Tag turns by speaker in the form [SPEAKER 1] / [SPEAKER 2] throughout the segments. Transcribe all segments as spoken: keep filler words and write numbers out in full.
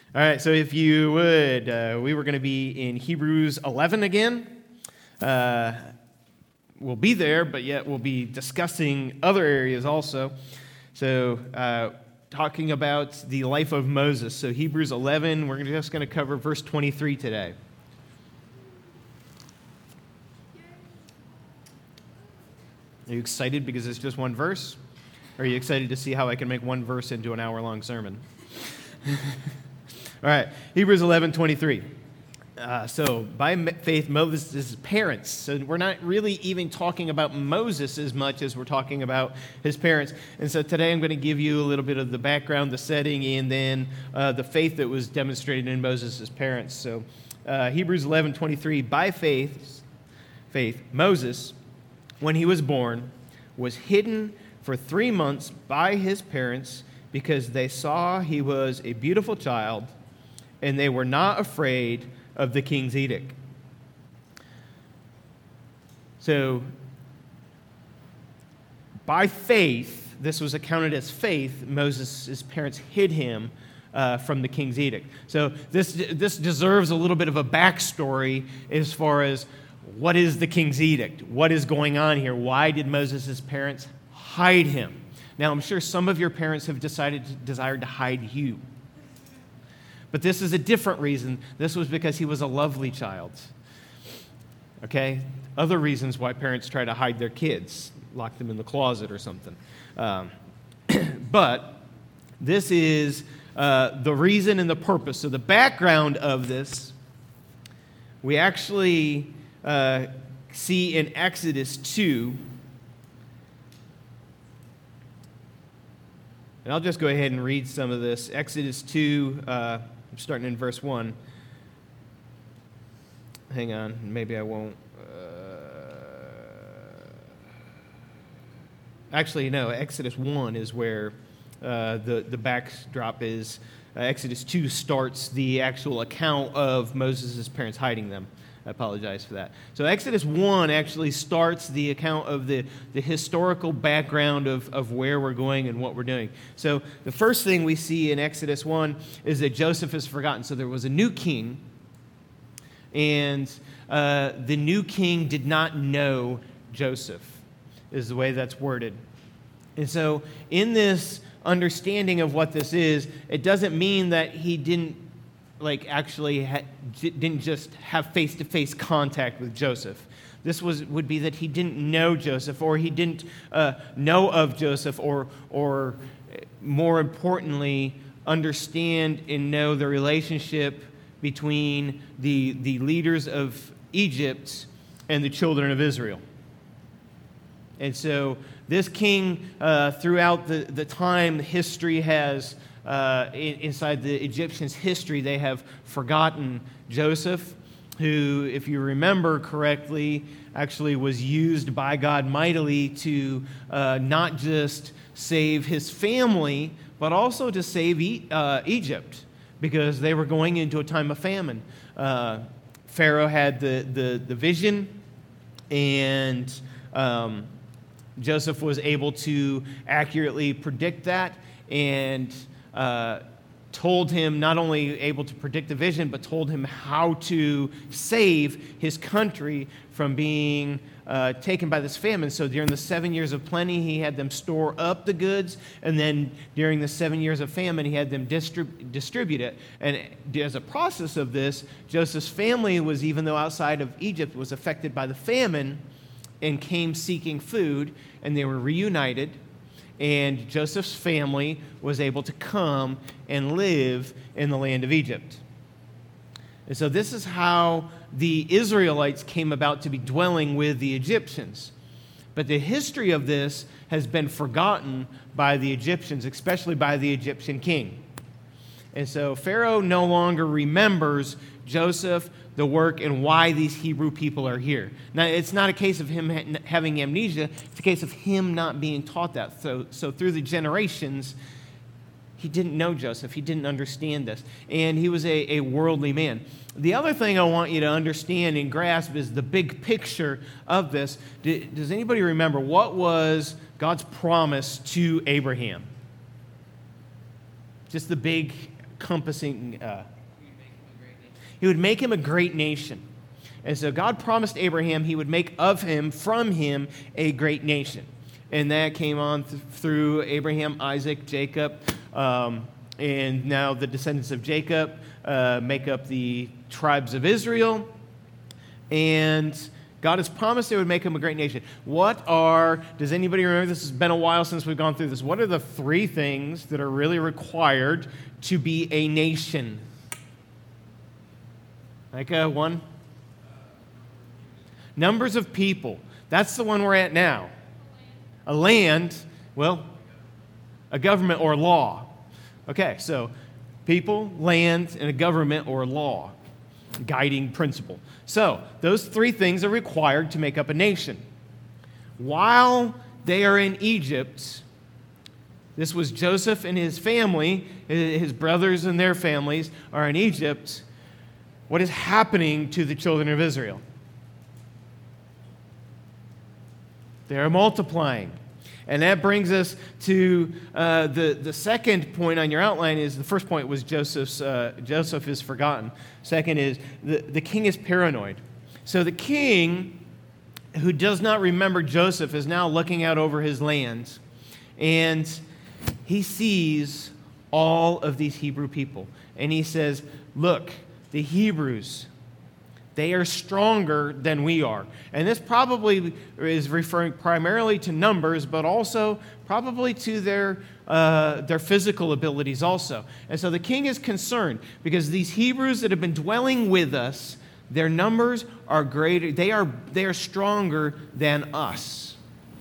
[SPEAKER 1] All right, so if you would, uh, we were going to be in Hebrews eleven again. Uh, we'll be there, but yet we'll be discussing other areas also. So, uh, talking about the life of Moses. So, Hebrews eleven, we're just going to cover verse twenty-three today. Are you excited because it's just one verse? Or are you excited to see how I can make one verse into an hour-long sermon? All right, Hebrews eleven twenty-three. Uh, so, by faith, Moses' parents. So, we're not really even talking about Moses as much as we're talking about his parents. And so, today I'm going to give you a little bit of the background, the setting, and then uh, the faith that was demonstrated in Moses' parents. So, uh, Hebrews eleven twenty-three. By faith, faith, Moses, when he was born, was hidden for three months by his parents because they saw he was a beautiful child, and they were not afraid of the king's edict. So, by faith, this was accounted as faith, Moses' parents hid him uh, from the king's edict. So, this, this deserves a little bit of a backstory as far as what is the king's edict? What is going on here? Why did Moses' parents hide him? Now, I'm sure some of your parents have decided desired to hide you. But this is a different reason. This was because he was a lovely child. Okay? Other reasons why parents try to hide their kids, lock them in the closet or something. Um, but this is uh, the reason and the purpose. So the background of this, we actually uh, see in Exodus two. And I'll just go ahead and read some of this. Exodus two, uh, I'm starting in verse one. Hang on, maybe I won't. Uh, actually, no, Exodus one is where uh, the, the backdrop is. Uh, Exodus two starts the actual account of Moses' parents hiding them. I apologize for that. So Exodus one actually starts the account of the, the historical background of, of where we're going and what we're doing. So the first thing we see in Exodus one is that Joseph is forgotten. So there was a new king, and uh, the new king did not know Joseph, is the way that's worded. And so in this understanding of what this is, it doesn't mean that he didn't like actually ha- didn't just have face-to-face contact with Joseph. This was would be that he didn't know Joseph, or he didn't uh, know of Joseph, or or more importantly, understand and know the relationship between the the leaders of Egypt and the children of Israel. And so this king, uh, throughout the, the time, history has Uh, inside the Egyptians' history, they have forgotten Joseph, who, if you remember correctly, actually was used by God mightily to uh, not just save his family, but also to save e- uh, Egypt, because they were going into a time of famine. Uh, Pharaoh had the, the, the vision, and um, Joseph was able to accurately predict that, and Uh, told him, not only able to predict the vision, but told him how to save his country from being uh, taken by this famine. So during the seven years of plenty, he had them store up the goods, and then during the seven years of famine, he had them distrib- distribute it. And as a process of this, Joseph's family was, even though outside of Egypt, was affected by the famine and came seeking food, and they were reunited. And Joseph's family was able to come and live in the land of Egypt. And so this is how the Israelites came about to be dwelling with the Egyptians. But the history of this has been forgotten by the Egyptians, especially by the Egyptian king. And so Pharaoh no longer remembers Joseph, the work, and why these Hebrew people are here. Now, it's not a case of him ha- having amnesia. It's a case of him not being taught that. So, so through the generations, he didn't know Joseph. He didn't understand this. And he was a, a worldly man. The other thing I want you to understand and grasp is the big picture of this. D- does anybody remember what was God's promise to Abraham? Just the big encompassing. Uh, he would make him a great nation. And so God promised Abraham he would make of him, from him, a great nation. And that came on th- through Abraham, Isaac, Jacob, um, and now the descendants of Jacob uh, make up the tribes of Israel. And God has promised they would make him a great nation. What are, does anybody remember, this has been a while since we've gone through this, what are the three things that are really required to be a nation? Like a one? Numbers of people. That's the one we're at now. A land, well, a government or law. Okay, so people, land, and a government or law. Guiding principle. So, those three things are required to make up a nation. While they are in Egypt, this was Joseph and his family, his brothers and their families are in Egypt. What is happening to the children of Israel? They are multiplying. And that brings us to uh, the, the second point on your outline is, the first point was Joseph's, uh, Joseph is forgotten. Second is the, the king is paranoid. So the king, who does not remember Joseph, is now looking out over his lands. And he sees all of these Hebrew people. And he says, look, the Hebrews, they are stronger than we are. And this probably is referring primarily to numbers, but also probably to their, uh, their physical abilities also. And so the king is concerned because these Hebrews that have been dwelling with us, their numbers are greater. They are, they are stronger than us.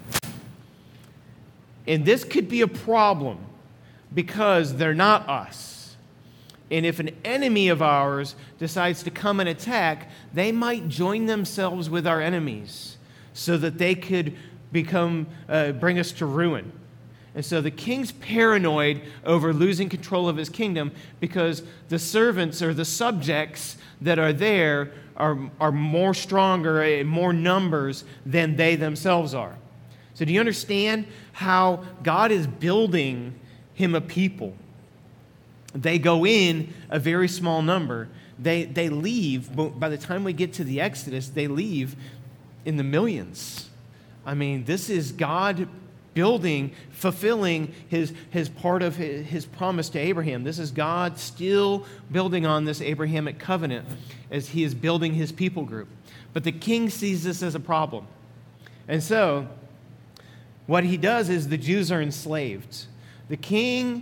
[SPEAKER 1] And this could be a problem because they're not us. And if an enemy of ours decides to come and attack, they might join themselves with our enemies so that they could become, uh, bring us to ruin. And so the king's paranoid over losing control of his kingdom because the servants or the subjects that are there are, are more stronger, in more numbers than they themselves are. So do you understand how God is building him a people? They go in a very small number. They, they leave, but by the time we get to the Exodus, they leave in the millions. I mean, this is God building, fulfilling his, his part of his, his promise to Abraham. This is God still building on this Abrahamic covenant as he is building his people group. But the king sees this as a problem. And so, what he does is the Jews are enslaved. The king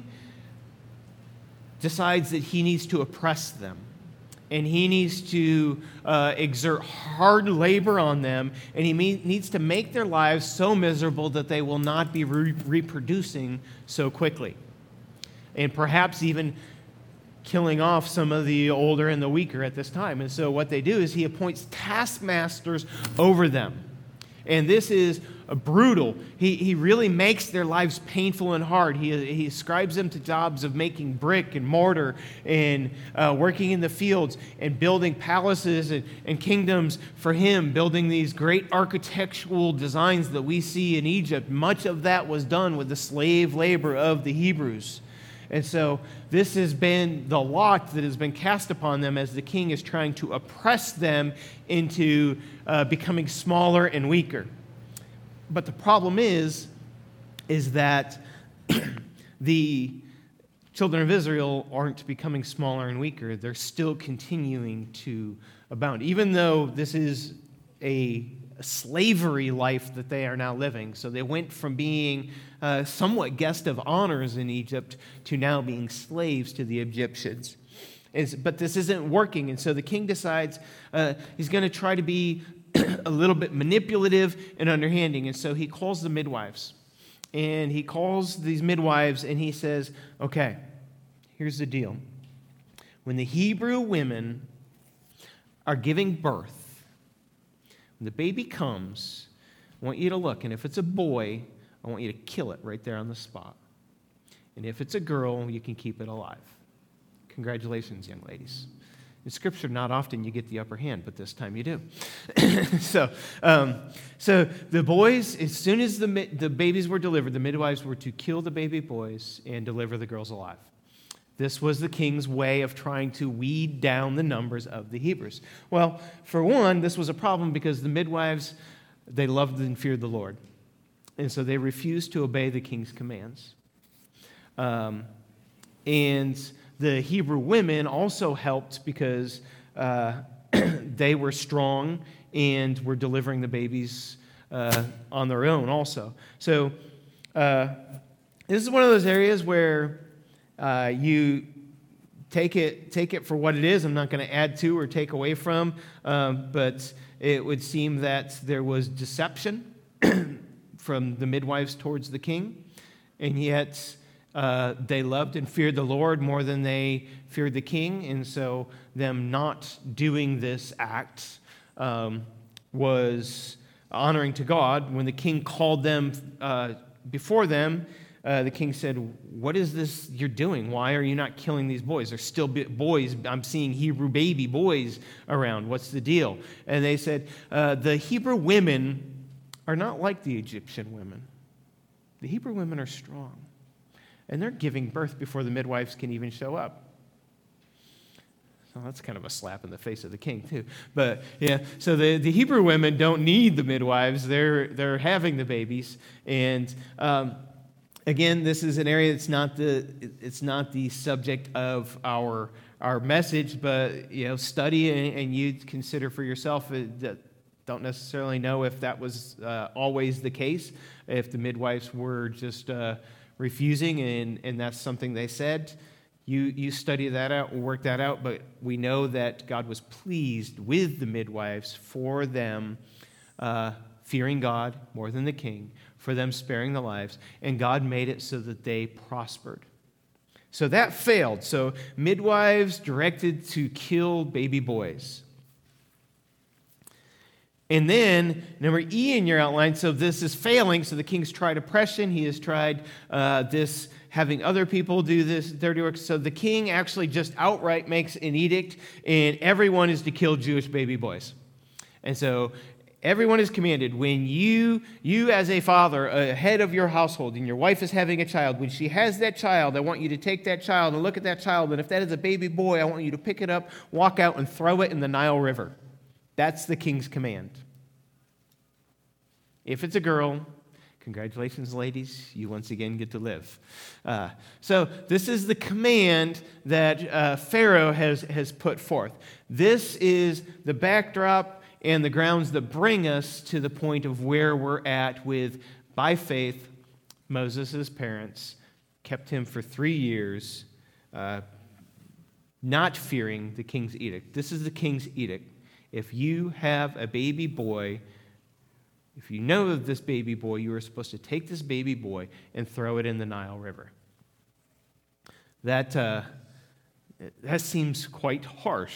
[SPEAKER 1] decides that he needs to oppress them. And he needs to uh, exert hard labor on them. And he me- needs to make their lives so miserable that they will not be re- reproducing so quickly. And perhaps even killing off some of the older and the weaker at this time. And so what they do is he appoints taskmasters over them. And this is brutal. He, he really makes their lives painful and hard. He, he ascribes them to jobs of making brick and mortar and uh, working in the fields and building palaces and, and kingdoms for him, building these great architectural designs that we see in Egypt. Much of that was done with the slave labor of the Hebrews. And so this has been the lot that has been cast upon them as the king is trying to oppress them into uh, becoming smaller and weaker. But the problem is, is that the children of Israel aren't becoming smaller and weaker. They're still continuing to abound. Even though this is a slavery life that they are now living. So they went from being uh, somewhat guest of honors in Egypt to now being slaves to the Egyptians. It's, but this isn't working, and so the king decides uh, he's going to try to be a little bit manipulative and underhanding, and so he calls the midwives. And he calls these midwives, and he says, okay, here's the deal. When the Hebrew women are giving birth, when the baby comes, I want you to look, and if it's a boy, I want you to kill it right there on the spot. And if it's a girl, you can keep it alive. Congratulations, young ladies. In Scripture, not often you get the upper hand, but this time you do. so, um, so the boys, as soon as the the babies were delivered, the midwives were to kill the baby boys and deliver the girls alive. This was the king's way of trying to weed down the numbers of the Hebrews. Well, for one, this was a problem because the midwives, they loved and feared the Lord. And so they refused to obey the king's commands. Um, and the Hebrew women also helped because uh, they were strong and were delivering the babies uh, on their own also. So uh, this is one of those areas where uh, you take it take it for what it is. I'm not going to add to or take away from, um, but it would seem that there was deception from the midwives towards the king, and yet uh, they loved and feared the Lord more than they feared the king, and so them not doing this act um, was honoring to God. When the king called them uh, before them, uh, the king said, "What is this you're doing? Why are you not killing these boys? There's still boys. I'm seeing Hebrew baby boys around. What's the deal?" And they said, uh, the Hebrew women are not like the Egyptian women. The Hebrew women are strong, and they're giving birth before the midwives can even show up. So that's kind of a slap in the face of the king, too. But yeah, so the, the Hebrew women don't need the midwives. They're they're having the babies. And um, again, this is an area that's not the it's not the subject of our our message, but you know, study and, and you consider for yourself. That don't necessarily know if that was uh, always the case, if the midwives were just uh, refusing, and, and that's something they said. You you study that out and work that out, but we know that God was pleased with the midwives for them uh, fearing God more than the king, for them sparing the lives, and God made it so that they prospered. So that failed. So midwives directed to kill baby boys. And then, number E in your outline, so this is failing. So the king's tried oppression. He has tried uh, this, having other people do this dirty work. So the king actually just outright makes an edict, and everyone is to kill Jewish baby boys. And so everyone is commanded, when you, you as a father, a head of your household, and your wife is having a child, when she has that child, I want you to take that child and look at that child, and if that is a baby boy, I want you to pick it up, walk out, and throw it in the Nile River. That's the king's command. If it's a girl, congratulations, ladies, you once again get to live. Uh, so this is the command that uh, Pharaoh has, has put forth. This is the backdrop and the grounds that bring us to the point of where we're at with, by faith, Moses' parents kept him for three years, uh, not fearing the king's edict. This is the king's edict. If you have a baby boy, if you know of this baby boy, you are supposed to take this baby boy and throw it in the Nile River. That, uh, that seems quite harsh.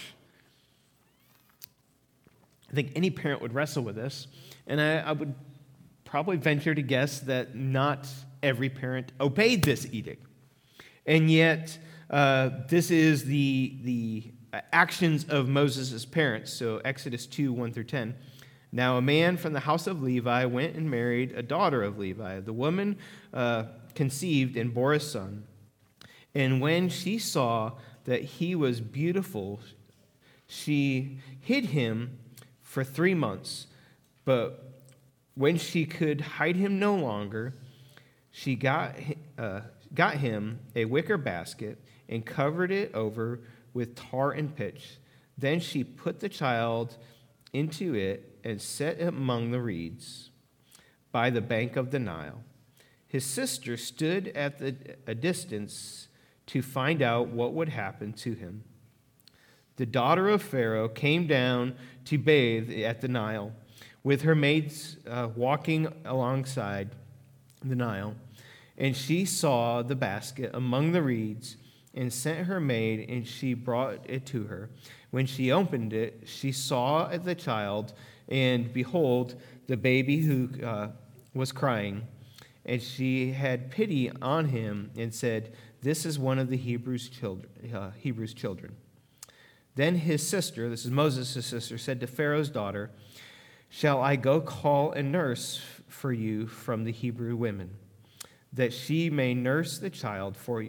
[SPEAKER 1] I think any parent would wrestle with this, and I, I would probably venture to guess that not every parent obeyed this edict. And yet, uh, this is the, the actions of Moses' parents. So Exodus two, one through ten. Now a man from the house of Levi went and married a daughter of Levi. The woman uh, conceived and bore a son. And when she saw that he was beautiful, she hid him for three months. But when she could hide him no longer, she got, uh, got him a wicker basket and covered it over with tar and pitch. Then she put the child into it and set it among the reeds by the bank of the Nile. His sister stood at the, a distance to find out what would happen to him. The daughter of Pharaoh came down to bathe at the Nile, with her maids uh, walking alongside the Nile, and she saw the basket among the reeds and sent her maid, and she brought it to her. When she opened it, she saw the child, and behold, the baby who uh, was crying. And she had pity on him and said, "This is one of the Hebrews' children." Uh, Hebrews' children. Then his sister, this is Moses' sister, said to Pharaoh's daughter, "Shall I go call a nurse for you from the Hebrew women, that she may nurse the child for you?"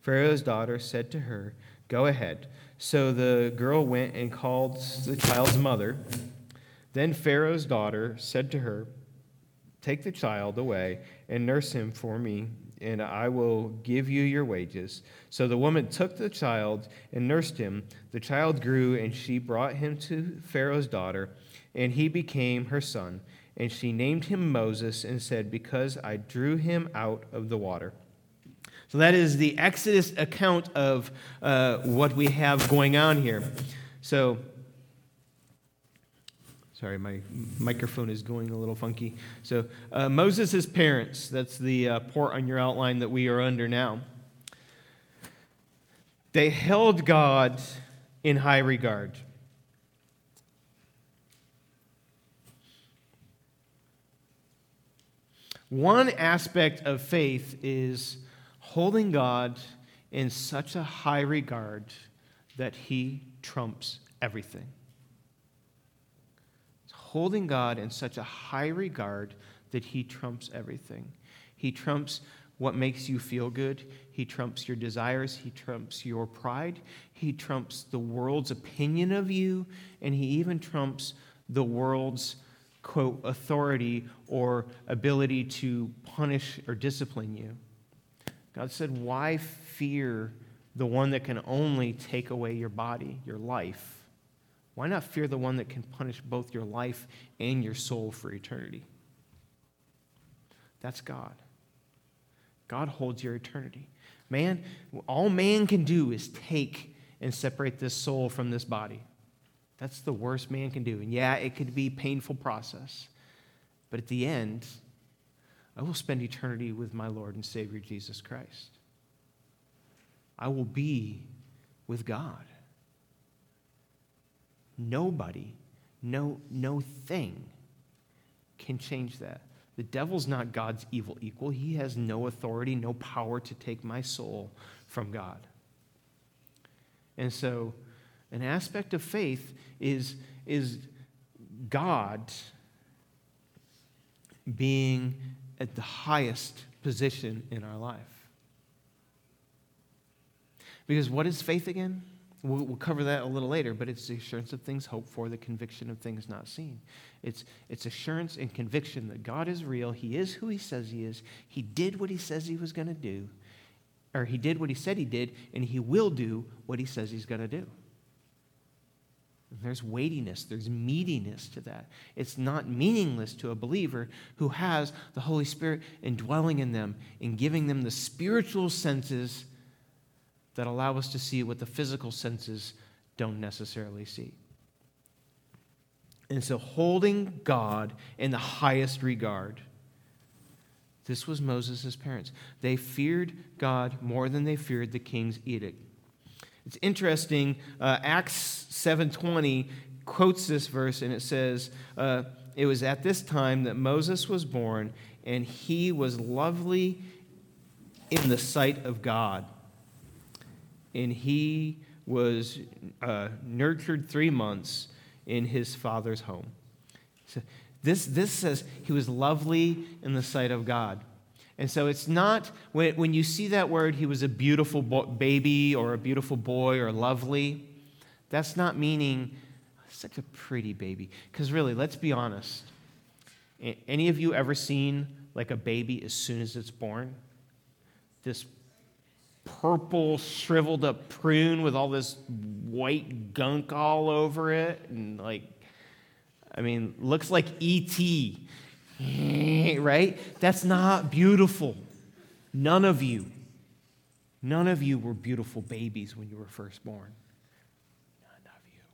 [SPEAKER 1] Pharaoh's daughter said to her, "Go ahead." So the girl went and called the child's mother. Then Pharaoh's daughter said to her, "Take the child away and nurse him for me, and I will give you your wages." So the woman took the child and nursed him. The child grew, and she brought him to Pharaoh's daughter, and he became her son. And she named him Moses and said, "Because I drew him out of the water." So that is the Exodus account of uh, what we have going on here. So, sorry, my microphone is going a little funky. So uh, Moses' parents, that's the uh, port on your outline that we are under now. They held God in high regard. One aspect of faith is holding God in such a high regard that he trumps everything. It's holding God in such a high regard that he trumps everything. He trumps what makes you feel good. He trumps your desires. He trumps your pride. He trumps the world's opinion of you. And he even trumps the world's, quote, authority or ability to punish or discipline you. God said, why fear the one that can only take away your body, your life? Why not fear the one that can punish both your life and your soul for eternity? That's God. God holds your eternity. Man, all man can do is take and separate this soul from this body. That's the worst man can do. And yeah, it could be a painful process. But at the end, I will spend eternity with my Lord and Savior Jesus Christ. I will be with God. Nobody, no, no thing can change that. The devil's not God's evil equal. He has no authority, no power to take my soul from God. And so, an aspect of faith is, is God being at the highest position in our life. Because what is faith again? We'll, we'll cover that a little later, but it's the assurance of things hoped for, the conviction of things not seen. It's, it's assurance and conviction that God is real. He is who he says he is. He did what he says he was going to do. Or he did what he said he did, and he will do what he says he's going to do. There's weightiness, there's meatiness to that. It's not meaningless to a believer who has the Holy Spirit indwelling in them and giving them the spiritual senses that allow us to see what the physical senses don't necessarily see. And so holding God in the highest regard, this was Moses' parents. They feared God more than they feared the king's edict. It's interesting, uh, Acts seven twenty quotes this verse, and it says, uh, it was at this time that Moses was born, and he was lovely in the sight of God. And he was uh, nurtured three months in his father's home. So this, this says he was lovely in the sight of God. And so it's not, when, when you see that word, he was a beautiful bo- baby or a beautiful boy or lovely, that's not meaning such a pretty baby. Because really, let's be honest. Any of you ever seen like a baby as soon as it's born? This purple, shriveled up prune with all this white gunk all over it. And like, I mean, looks like E T Right? That's not beautiful. None of you, none of you were beautiful babies when you were first born. None of you.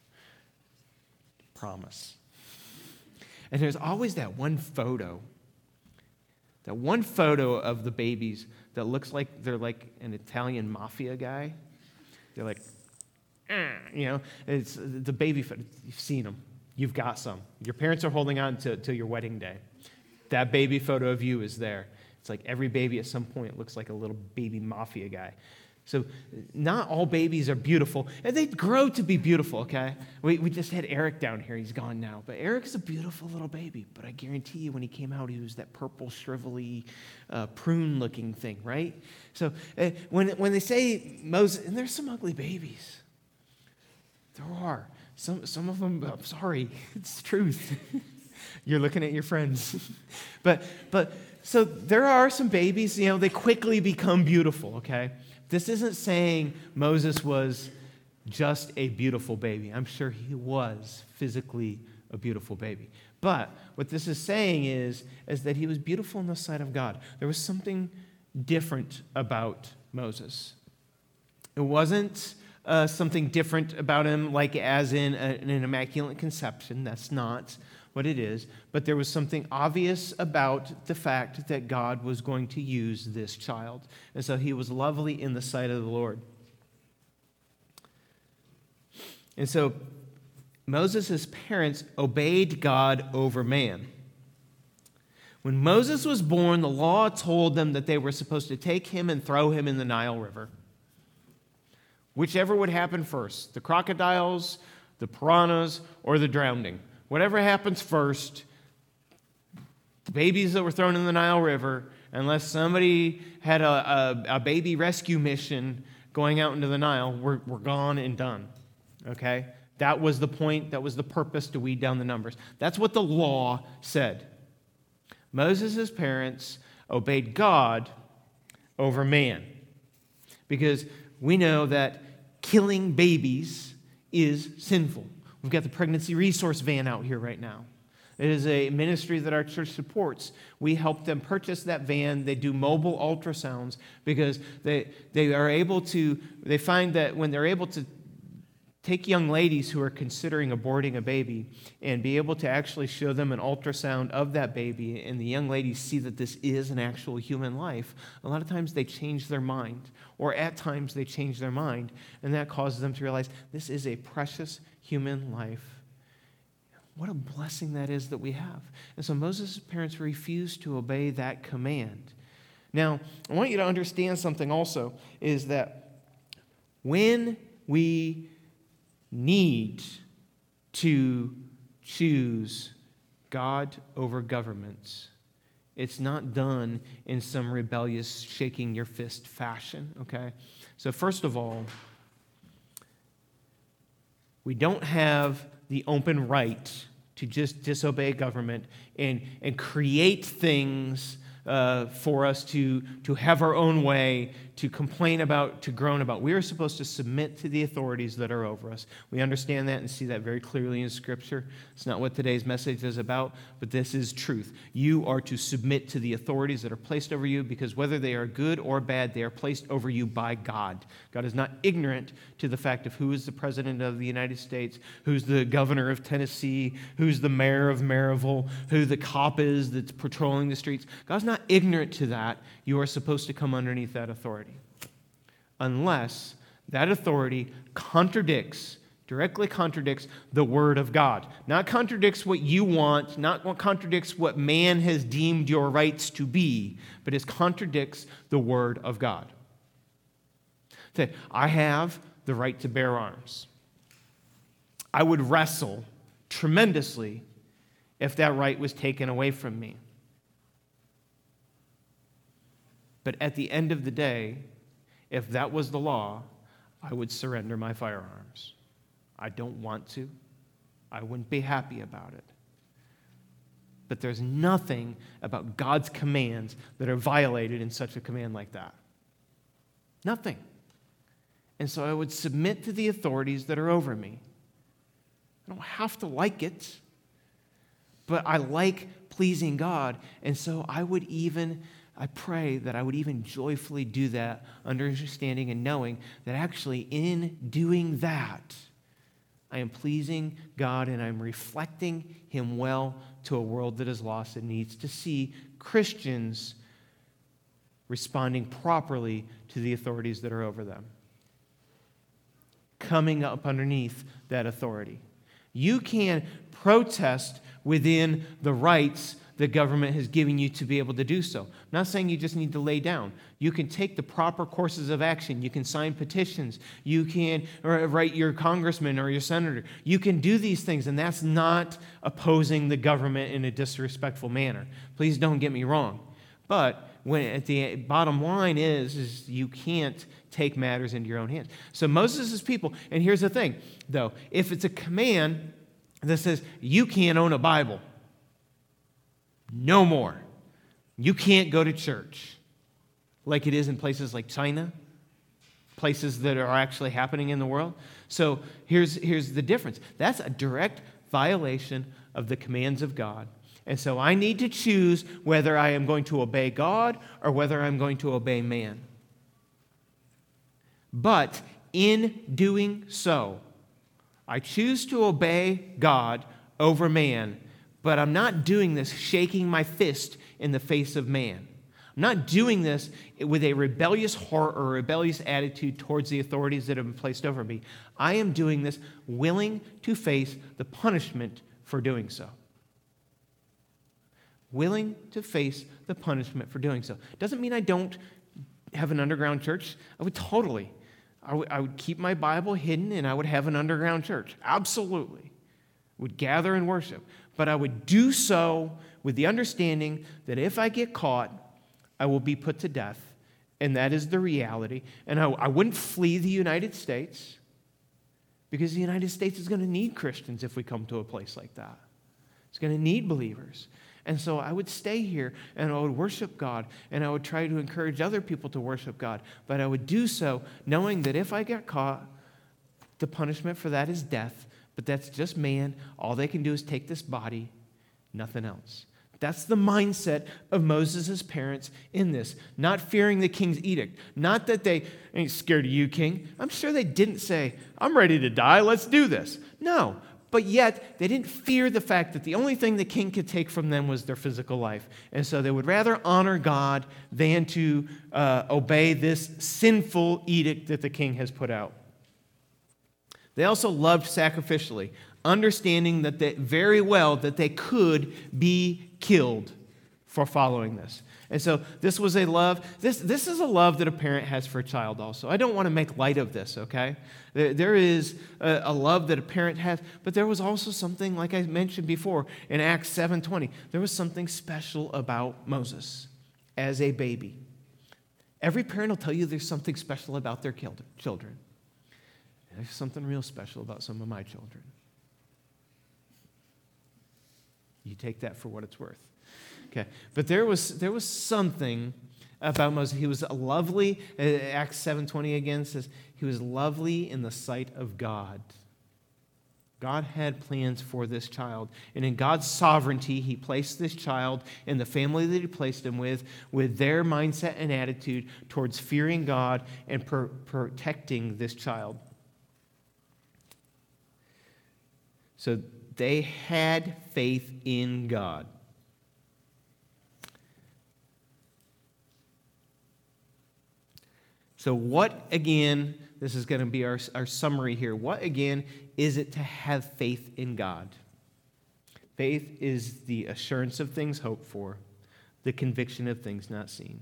[SPEAKER 1] Promise. And there's always that one photo, that one photo of the babies that looks like they're like an Italian mafia guy. They're like, eh, you know, it's the baby photo. You've seen them. You've got some. Your parents are holding on to, to your wedding day. That baby photo of you is there. It's like every baby at some point looks like a little baby mafia guy. So not all babies are beautiful, and they grow to be beautiful, okay? We, we just had Eric down here. He's gone now. But Eric is a beautiful little baby, but I guarantee you when he came out, he was that purple, shrivelly, uh, prune-looking thing, right? So uh, when, when they say Moses, and there's some ugly babies. There are. Some, some of them, I'm sorry, it's the truth. You're looking at your friends. but, but, so there are some babies, you know, they quickly become beautiful, okay? This isn't saying Moses was just a beautiful baby. I'm sure he was physically a beautiful baby. But what this is saying is, is that he was beautiful in the sight of God. There was something different about Moses. It wasn't uh, something different about him like as in a, an immaculate conception. That's not what it is. But there was something obvious about the fact that God was going to use this child. And so he was lovely in the sight of the Lord. And so Moses' parents obeyed God over man. When Moses was born, the law told them that they were supposed to take him and throw him in the Nile River. Whichever would happen first, the crocodiles, the piranhas, or the drowning. Whatever happens first, the babies that were thrown in the Nile River, unless somebody had a, a, a baby rescue mission going out into the Nile, were, were gone and done. Okay? That was the point, that was the purpose, to weed down the numbers. That's what the law said. Moses' parents obeyed God over man. Because we know that killing babies is sinful. We've got the pregnancy resource van out here right now. It is a ministry that our church supports. We help them purchase that van. They do mobile ultrasounds because they, they are able to, they find that when they're able to take young ladies who are considering aborting a baby and be able to actually show them an ultrasound of that baby, and the young ladies see that this is an actual human life, a lot of times they change their mind, or at times they change their mind, and that causes them to realize this is a precious human life. What a blessing that is that we have. And so Moses' parents refused to obey that command. Now, I want you to understand something also, is that when we need to choose God over governments, it's not done in some rebellious shaking your fist fashion, okay? So first of all, we don't have the open right to just disobey government and, and create things uh, for us to, to have our own way, to complain about, to groan about. We are supposed to submit to the authorities that are over us. We understand that and see that very clearly in Scripture. It's not what today's message is about, but this is truth. You are to submit to the authorities that are placed over you, because whether they are good or bad, they are placed over you by God. God is not ignorant to the fact of who is the President of the United States, who's the governor of Tennessee, who's the mayor of Maryville, who the cop is that's patrolling the streets. God's not ignorant to that. You are supposed to come underneath that authority, unless that authority contradicts, directly contradicts the Word of God. Not contradicts what you want, not what contradicts what man has deemed your rights to be, but it contradicts the Word of God. Say, I have the right to bear arms. I would wrestle tremendously if that right was taken away from me. But at the end of the day, if that was the law, I would surrender my firearms. I don't want to. I wouldn't be happy about it. But there's nothing about God's commands that are violated in such a command like that. Nothing. And so I would submit to the authorities that are over me. I don't have to like it, but I like pleasing God, and so I would even... I pray that I would even joyfully do that, understanding and knowing that actually in doing that, I am pleasing God and I'm reflecting Him well to a world that is lost and needs to see Christians responding properly to the authorities that are over them, coming up underneath that authority. You can protest within the rights the government has given you to be able to do so. I'm not saying you just need to lay down. You can take the proper courses of action. You can sign petitions. You can write your congressman or your senator. You can do these things, and that's not opposing the government in a disrespectful manner. Please don't get me wrong. But when at the bottom line is, is you can't take matters into your own hands. So Moses' people, and here's the thing, though, if it's a command that says you can't own a Bible, no more. You can't go to church, like it is in places like China, places that are actually happening in the world. So here's, here's the difference. That's a direct violation of the commands of God. And so I need to choose whether I am going to obey God or whether I'm going to obey man. But in doing so, I choose to obey God over man, but I'm not doing this shaking my fist in the face of man. I'm not doing this with a rebellious heart or a rebellious attitude towards the authorities that have been placed over me. I am doing this willing to face the punishment for doing so. Willing to face the punishment for doing so. Doesn't mean I don't have an underground church. I would totally. I would, I would keep my Bible hidden and I would have an underground church. Absolutely. Would gather and worship. But I would do so with the understanding that if I get caught, I will be put to death. And that is the reality. And I, I wouldn't flee the United States because the United States is going to need Christians if we come to a place like that. It's going to need believers. And so I would stay here and I would worship God and I would try to encourage other people to worship God. But I would do so knowing that if I get caught, the punishment for that is death. But that's just man. All they can do is take this body, nothing else. That's the mindset of Moses' parents in this. Not fearing the king's edict. Not that they ain't scared of you, king. I'm sure they didn't say, I'm ready to die, let's do this. No. But yet, they didn't fear the fact that the only thing the king could take from them was their physical life. And so they would rather honor God than to uh, obey this sinful edict that the king has put out. They also loved sacrificially, understanding that they, very well that they could be killed for following this. And so this was a love, this, this is a love that a parent has for a child also. I don't want to make light of this, okay? There, there is a, a love that a parent has, but there was also something, like I mentioned before, in Acts seven twenty, there was something special about Moses as a baby. Every parent will tell you there's something special about their children. There's something real special about some of my children. You take that for what it's worth. Okay, but there was there was something about Moses. He was lovely. Acts seven twenty again says he was lovely in the sight of God. God had plans for this child, and in God's sovereignty, He placed this child in the family that He placed him with, with their mindset and attitude towards fearing God and per- protecting this child. So they had faith in God. So what, again, this is going to be our, our summary here. What, again, is it to have faith in God? Faith is the assurance of things hoped for, the conviction of things not seen.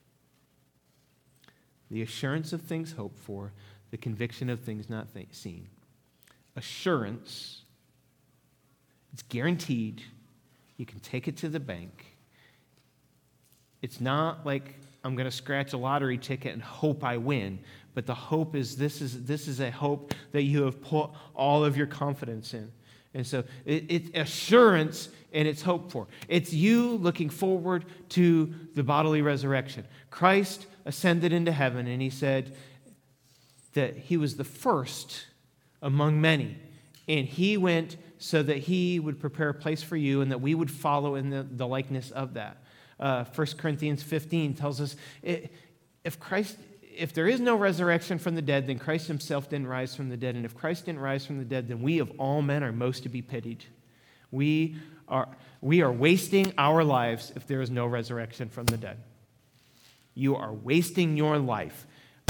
[SPEAKER 1] The assurance of things hoped for, the conviction of things not th- seen. Assurance, it's guaranteed. You can take it to the bank. It's not like I'm going to scratch a lottery ticket and hope I win. But the hope is this is this is a hope that you have put all of your confidence in. And so it, it's assurance and it's hope for. It's you looking forward to the bodily resurrection. Christ ascended into heaven and He said that He was the first among many. And He went so that He would prepare a place for you and that we would follow in the, the likeness of that. Uh, First Corinthians fifteen tells us if Christ, if there is no resurrection from the dead, then Christ Himself didn't rise from the dead. And if Christ didn't rise from the dead, then we of all men are most to be pitied. We are, we are wasting our lives if there is no resurrection from the dead. You are wasting your life.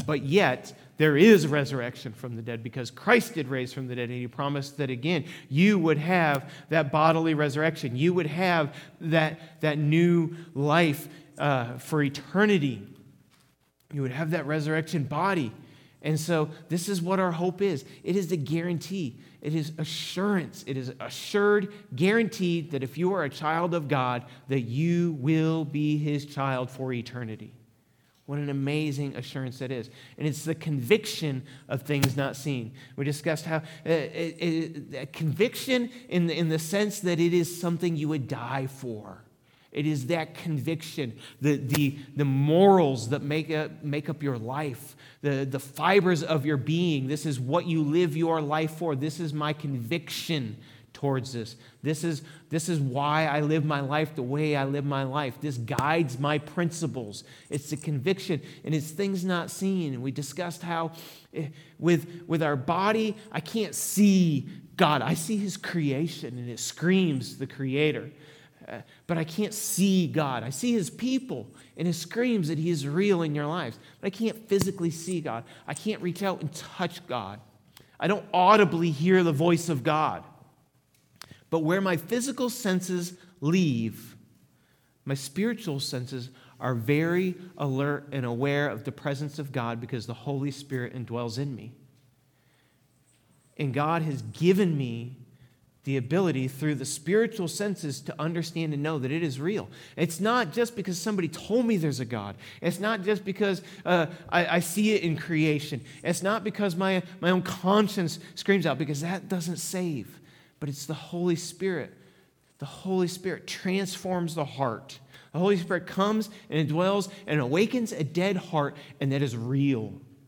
[SPEAKER 1] but yet there is resurrection from the dead because Christ did raise from the dead, and he promised that again, you would have that bodily resurrection. You would have that, that new life uh, for eternity. You would have that resurrection body. And so this is what our hope is. It is the guarantee. It is assurance. It is assured, guaranteed that if you are a child of God, that you will be his child for eternity. What an amazing assurance that is. And it's the conviction of things not seen. We discussed how uh, it, it, a conviction in the, in the sense that it is something you would die for. It is that conviction, the, the, the morals that make up, make up your life, the, the fibers of your being. This is what you live your life for. This is my conviction towards this. This is, this is why I live my life the way I live my life. This guides my principles. It's the conviction, and it's things not seen. And we discussed how with, with our body, I can't see God. I see his creation, and it screams the Creator. Uh, but I can't see God. I see his people, and it screams that he is real in your lives. But I can't physically see God. I can't reach out and touch God. I don't audibly hear the voice of God. But where my physical senses leave, my spiritual senses are very alert and aware of the presence of God because the Holy Spirit indwells in me. And God has given me the ability through the spiritual senses to understand and know that it is real. It's not just because somebody told me there's a God. It's not just because uh, I, I see it in creation. It's not because my, my own conscience screams out, because that doesn't save. But it's the Holy Spirit. The Holy Spirit transforms the heart. The Holy Spirit comes and indwells and awakens a dead heart, and that is real.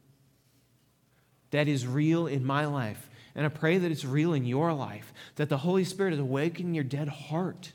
[SPEAKER 1] That is real in my life. And I pray that it's real in your life, that the Holy Spirit is awakening your dead heart.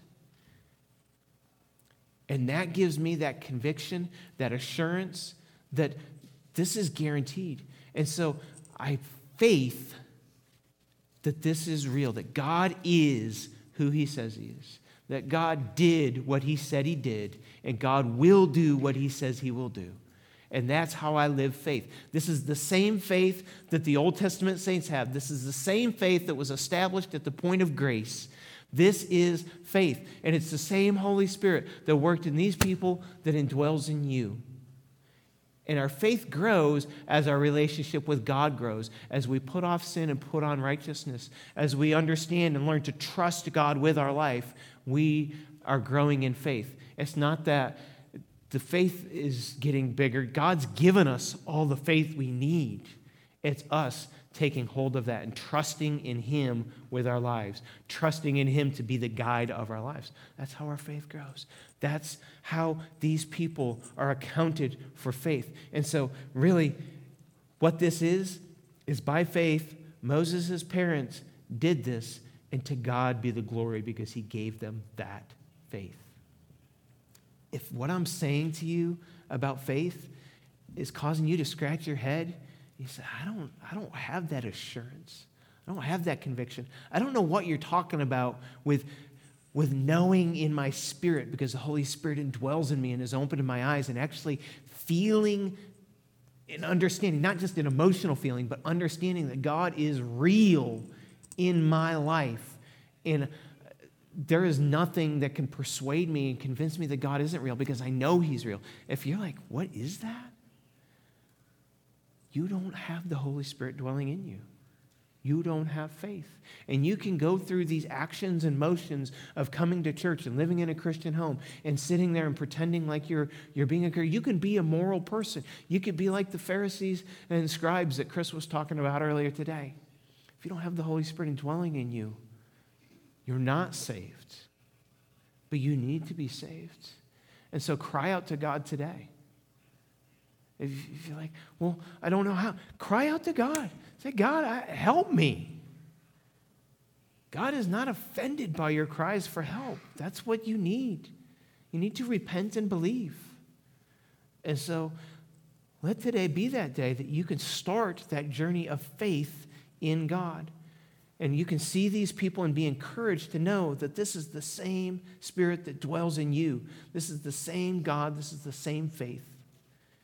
[SPEAKER 1] And that gives me that conviction, that assurance that this is guaranteed. And so I have faith that this is real, that God is who he says he is, that God did what he said he did, and God will do what he says he will do. And that's how I live faith. This is the same faith that the Old Testament saints have. This is the same faith that was established at the point of grace. This is faith. And it's the same Holy Spirit that worked in these people that indwells in you. And our faith grows as our relationship with God grows, as we put off sin and put on righteousness, as we understand and learn to trust God with our life, we are growing in faith. It's not that the faith is getting bigger. God's given us all the faith we need. It's us taking hold of that and trusting in him with our lives, trusting in him to be the guide of our lives. That's how our faith grows. That's how these people are accounted for faith. And so really what this is, is by faith, Moses' parents did this, and to God be the glory because he gave them that faith. If what I'm saying to you about faith is causing you to scratch your head, you say, I don't, I don't have that assurance. I don't have that conviction. I don't know what you're talking about with, with knowing in my spirit, because the Holy Spirit indwells in me and has opened my eyes, and actually feeling and understanding, not just an emotional feeling, but understanding that God is real in my life. And there is nothing that can persuade me and convince me that God isn't real, because I know he's real. If you're like, what is that? You don't have the Holy Spirit dwelling in you. You don't have faith. And you can go through these actions and motions of coming to church and living in a Christian home and sitting there and pretending like you're, you're being a Christian. You can be a moral person. You could be like the Pharisees and scribes that Chris was talking about earlier today. If you don't have the Holy Spirit dwelling in you, you're not saved, but you need to be saved. And so cry out to God today. If you're like, well, I don't know how, cry out to God. Say, God, I, help me. God is not offended by your cries for help. That's what you need. You need to repent and believe. And so let today be that day that you can start that journey of faith in God. And you can see these people and be encouraged to know that this is the same Spirit that dwells in you. This is the same God. This is the same faith.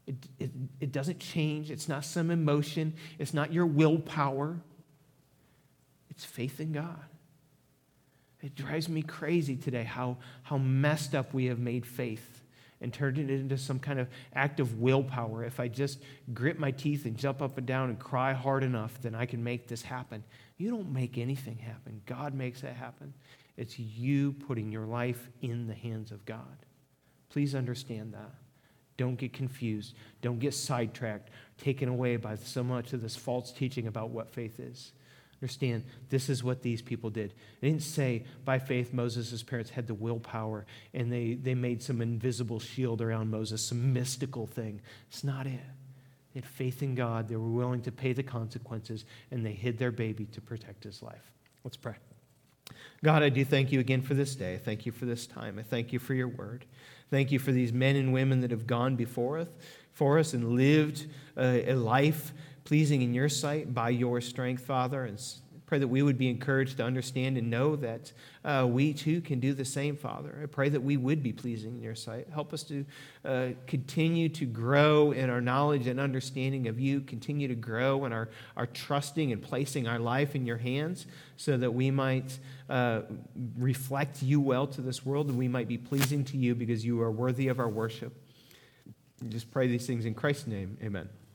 [SPEAKER 1] It, it, it doesn't change. It's not some emotion. It's not your willpower. It's faith in God. It drives me crazy today how, how messed up we have made faith and turned it into some kind of act of willpower. If I just grit my teeth and jump up and down and cry hard enough, then I can make this happen. You don't make anything happen. God makes it happen. It's you putting your life in the hands of God. Please understand that. Don't get confused. Don't get sidetracked, taken away by so much of this false teaching about what faith is. Understand, this is what these people did. They didn't say, by faith, Moses' parents had the willpower and they, they made some invisible shield around Moses, some mystical thing. It's not it. They had faith in God. They were willing to pay the consequences, and they hid their baby to protect his life. Let's pray. God, I do thank you again for this day. I thank you for this time. I thank you for your word. Thank you for these men and women that have gone before us, for us and lived a, a life pleasing in your sight by your strength, Father. And pray that we would be encouraged to understand and know that uh, we too can do the same, Father. I pray that we would be pleasing in your sight. Help us to uh, continue to grow in our knowledge and understanding of you, continue to grow in our, our trusting and placing our life in your hands so that we might uh, reflect you well to this world and we might be pleasing to you because you are worthy of our worship. Just pray these things in Christ's name. Amen.